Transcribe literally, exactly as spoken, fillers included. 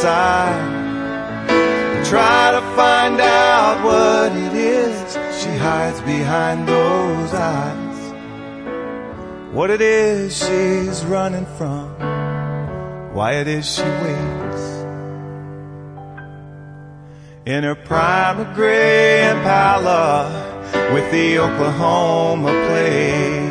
side and try to find out what it is she hides behind those eyes. What it is she's running from, why it is she waits. In her prime of gray Impala with the Oklahoma plate.